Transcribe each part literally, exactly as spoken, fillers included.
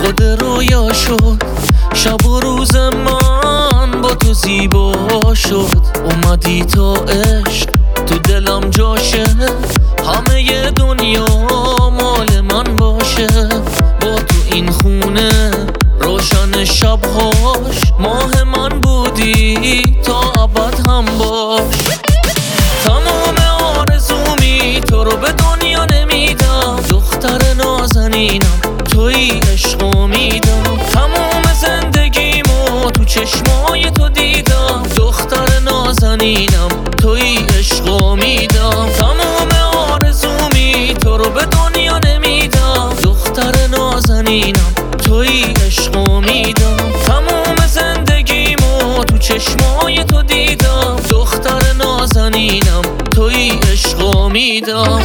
خود رویا شد، شب و روز من با تو زیبا شد. اومدی تا عشق تو دلم جاشه، همه دنیا مال من باشه. با تو این خونه روشن شبهاش، ماه من بودی تا ابد هم باش. تمام آرزومی تو رو به دنیا نمیدم، دختر نازنینم توی عشق میدم. تمام زندگیمو تو چشمای تو دیدم، دختر نازنینم توی عشق میدم. تمام آرزومی تو رو به دنیا نمیدم، دختر نازنینم توی عشق میدم. تمام زندگیمو تو چشمای تو دیدم، دختر نازنینم توی عشق میدم.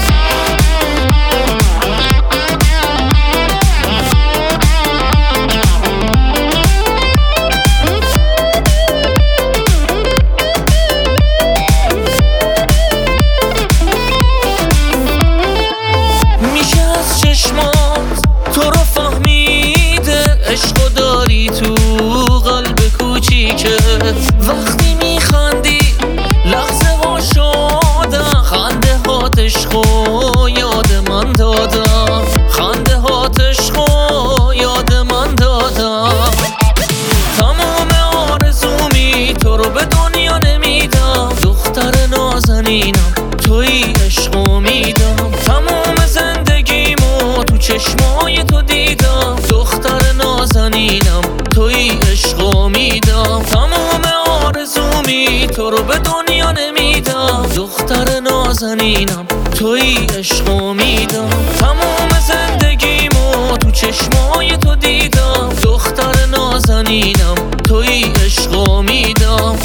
تو رو فهمیده عشقو داری تو قلب کوچیکه، وقتی میخندی لحظه ها شادم، خنده هات عشقو یاد من دادم، خنده هات عشقو یاد من دادم. تمام آرزومی تو رو به دنیا نمیدم، دختر نازنینم توی عشق میدم. تمام زندگیمو تو چشمای تو دیدم، دختر نازنینم توی عشق میدم. تمام آرزومی تو رو به دنیا نمیدم، دختر نازنینم توی عشق میدم. تمام زندگیمو تو چشمای تو دیدم، دختر نازنینم توی عشق میدم.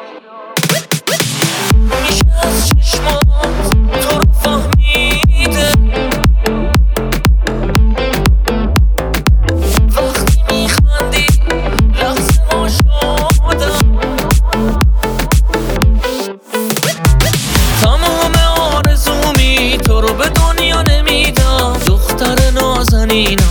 میشه از چشمات تو رو فهمیده، وقتی میخندی لحظه ها شادم. تمام آرزومی تو رو به دنیا نمیدم، دختر نازنینم